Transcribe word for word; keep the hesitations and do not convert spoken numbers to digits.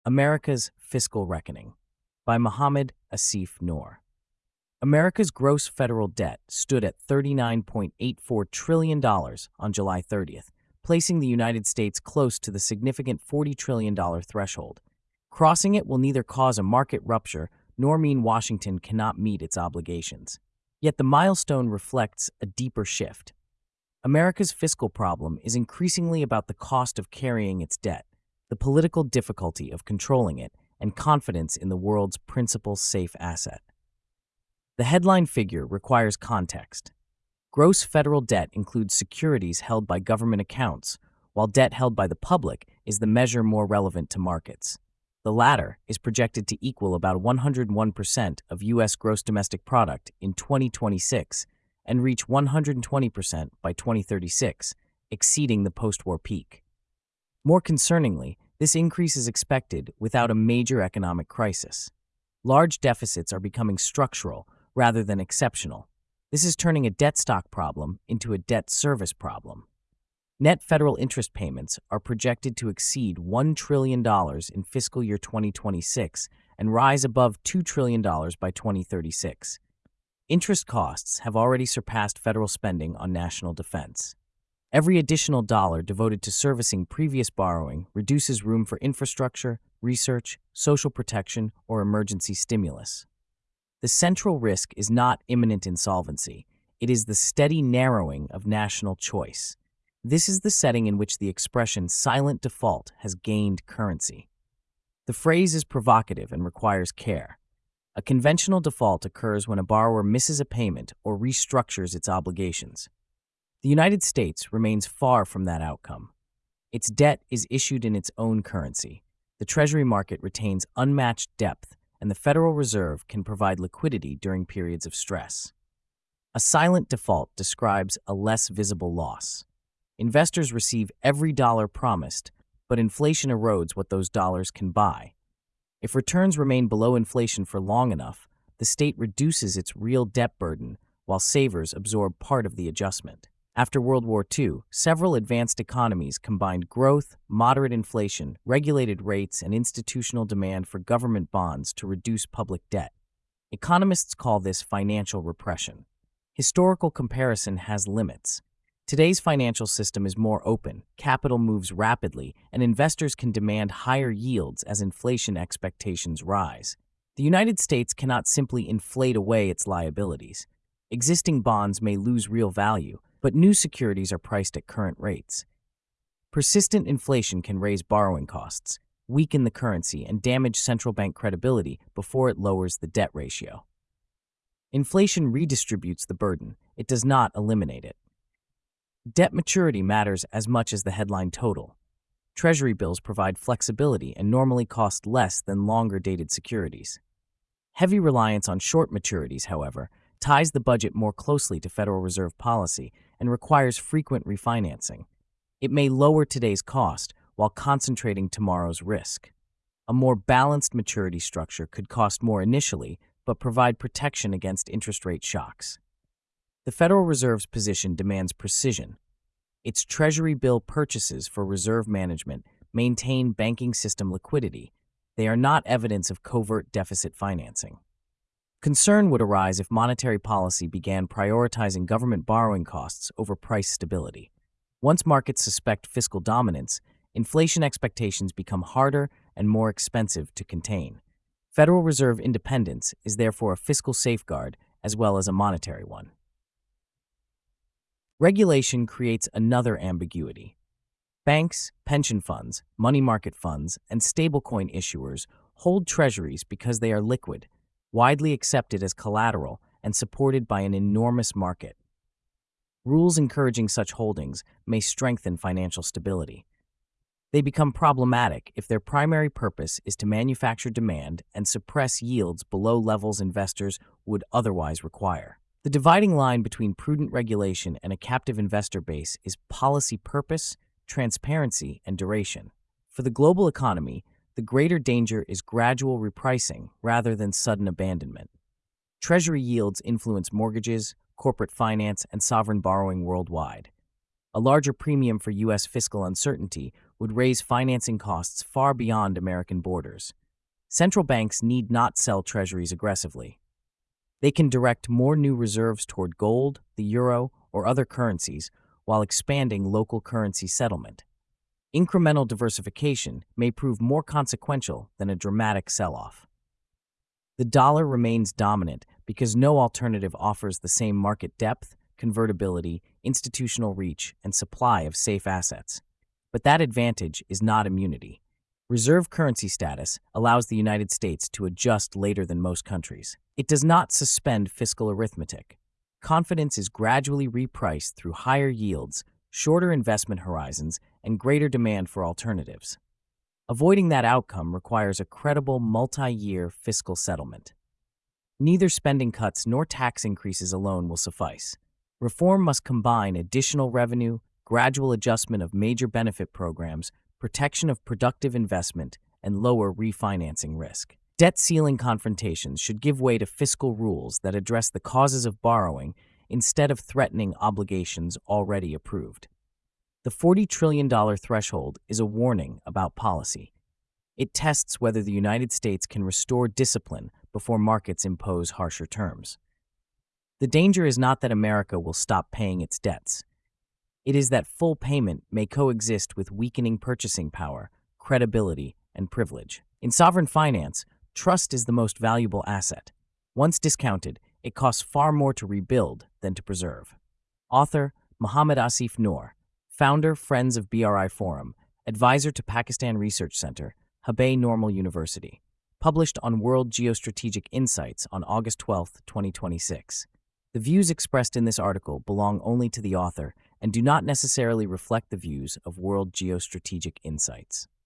America's Fiscal Reckoning by Mohammed Asif Noor. America's gross federal debt stood at thirty-nine point eight four trillion dollars on July thirtieth, placing the United States close to the significant forty trillion dollars threshold. Crossing it will neither cause a market rupture nor mean Washington cannot meet its obligations. Yet the milestone reflects a deeper shift. America's fiscal problem is increasingly about the cost of carrying its debt, the political difficulty of controlling it, and confidence in the world's principal safe asset. The headline figure requires context. Gross federal debt includes securities held by government accounts, while debt held by the public is the measure more relevant to markets. The latter is projected to equal about one hundred one percent of U S gross domestic product in twenty twenty-six and reach one hundred twenty percent by twenty thirty-six, exceeding the post-war peak. More concerningly, this increase is expected without a major economic crisis. Large deficits are becoming structural rather than exceptional. This is turning a debt stock problem into a debt service problem. Net federal interest payments are projected to exceed one trillion dollars in fiscal year twenty twenty-six and rise above two trillion dollars by twenty thirty-six. Interest costs have already surpassed federal spending on national defense. Every additional dollar devoted to servicing previous borrowing reduces room for infrastructure, research, social protection, or emergency stimulus. The central risk is not imminent insolvency. It is the steady narrowing of national choice. This is the setting in which the expression silent default has gained currency. The phrase is provocative and requires care. A conventional default occurs when a borrower misses a payment or restructures its obligations. The United States remains far from that outcome. Its debt is issued in its own currency. The Treasury market retains unmatched depth, and the Federal Reserve can provide liquidity during periods of stress. A silent default describes a less visible loss. Investors receive every dollar promised, but inflation erodes what those dollars can buy. If returns remain below inflation for long enough, the state reduces its real debt burden while savers absorb part of the adjustment. After World War Two, several advanced economies combined growth, moderate inflation, regulated rates, and institutional demand for government bonds to reduce public debt. Economists call this financial repression. Historical comparison has limits. Today's financial system is more open, capital moves rapidly, and investors can demand higher yields as inflation expectations rise. The United States cannot simply inflate away its liabilities. Existing bonds may lose real value, but new securities are priced at current rates. Persistent inflation can raise borrowing costs, weaken the currency, and damage central bank credibility before it lowers the debt ratio. Inflation redistributes the burden. It does not eliminate it. Debt maturity matters as much as the headline total. Treasury bills provide flexibility and normally cost less than longer-dated securities. Heavy reliance on short maturities, however, ties the budget more closely to Federal Reserve policy and requires frequent refinancing. It may lower today's cost while concentrating tomorrow's risk. A more balanced maturity structure could cost more initially, but provide protection against interest rate shocks. The Federal Reserve's position demands precision. Its Treasury bill purchases for reserve management maintain banking system liquidity. They are not evidence of covert deficit financing. Concern would arise if monetary policy began prioritizing government borrowing costs over price stability. Once markets suspect fiscal dominance, inflation expectations become harder and more expensive to contain. Federal Reserve independence is therefore a fiscal safeguard as well as a monetary one. Regulation creates another ambiguity. Banks, pension funds, money market funds, and stablecoin issuers hold treasuries because they are liquid, widely accepted as collateral, and supported by an enormous market. Rules encouraging such holdings may strengthen financial stability. They become problematic if their primary purpose is to manufacture demand and suppress yields below levels investors would otherwise require. The dividing line between prudent regulation and a captive investor base is policy purpose, transparency, and duration. For the global economy, the greater danger is gradual repricing rather than sudden abandonment. Treasury yields influence mortgages, corporate finance, and sovereign borrowing worldwide. A larger premium for U S fiscal uncertainty would raise financing costs far beyond American borders. Central banks need not sell treasuries aggressively. They can direct more new reserves toward gold, the euro, or other currencies while expanding local currency settlement. Incremental diversification may prove more consequential than a dramatic sell-off. The dollar remains dominant because no alternative offers the same market depth, convertibility, institutional reach, and supply of safe assets. But that advantage is not immunity. Reserve currency status allows the United States to adjust later than most countries. It does not suspend fiscal arithmetic. Confidence is gradually repriced through higher yields, shorter investment horizons, and greater demand for alternatives. Avoiding that outcome requires a credible multi-year fiscal settlement. Neither spending cuts nor tax increases alone will suffice. Reform must combine additional revenue, gradual adjustment of major benefit programs, protection of productive investment, and lower refinancing risk. Debt ceiling confrontations should give way to fiscal rules that address the causes of borrowing instead of threatening obligations already approved. The forty trillion dollars threshold is a warning about policy. It tests whether the United States can restore discipline before markets impose harsher terms. The danger is not that America will stop paying its debts. It is that full payment may coexist with weakening purchasing power, credibility, and privilege. In sovereign finance, trust is the most valuable asset. Once discounted, it costs far more to rebuild than to preserve. Author Mohammad Asif Noor, founder Friends of B R I Forum, advisor to Pakistan Research Center, Hebei Normal University. Published on World Geostrategic Insights on August twelfth, twenty twenty-six. The views expressed in this article belong only to the author and do not necessarily reflect the views of World Geostrategic Insights.